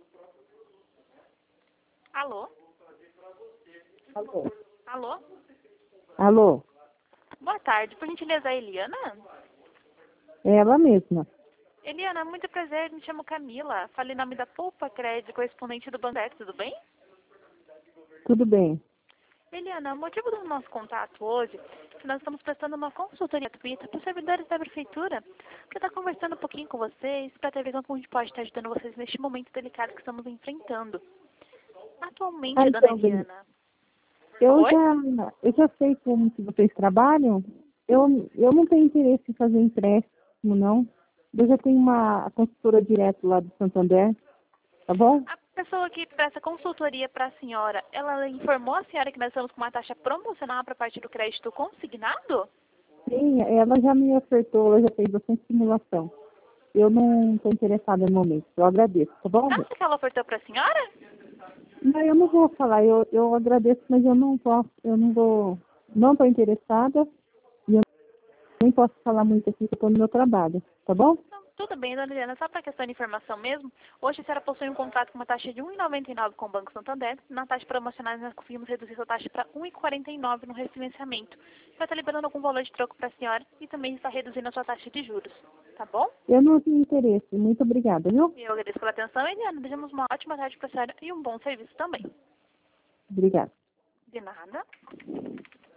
Alô? Alô? Alô? Alô? Boa tarde. Por gentileza, a Eliana? É ela mesma. Eliana, muito prazer. Me chamo Camila. Falei em nome da Poupa Crédito, correspondente do Banco, tudo bem? Tudo bem? Eliana, o motivo do nosso contato hoje é que nós estamos prestando uma consultoria gratuita para os servidores da Prefeitura, para estar conversando um pouquinho com vocês, para ter visão como a gente pode estar ajudando vocês neste momento delicado que estamos enfrentando. Atualmente, dona Então, Eliana. eu Oi? já sei como que vocês trabalham. Eu não tenho interesse em fazer empréstimo, não. Eu já tenho uma consultora direto lá do Santander, tá bom? A pessoa que presta consultoria para a senhora, ela informou a senhora que nós estamos com uma taxa promocional para parte do crédito consignado? Sim, ela já me ofertou, ela já fez bastante simulação. Eu não estou interessada no momento. Eu agradeço, tá bom? Taxa que ela ofertou para a senhora? Não, eu não vou falar. Eu agradeço, mas eu não posso, não estou interessada e eu nem posso falar muito aqui, porque eu estou no meu trabalho, tá bom? Não, tudo bem, dona Eliana, só para questão de informação mesmo, hoje a senhora possui um contrato com uma taxa de 1,99 com o Banco Santander. Na taxa promocional nós conseguimos reduzir sua taxa para 1,49 no refinanciamento. Vai estar liberando algum valor de troco para a senhora e também está reduzindo a sua taxa de juros, tá bom? Eu não tenho interesse. Muito obrigada, viu? Eu agradeço pela atenção, Eliana. Desejamos uma ótima tarde para a senhora e um bom serviço também. Obrigada. De nada.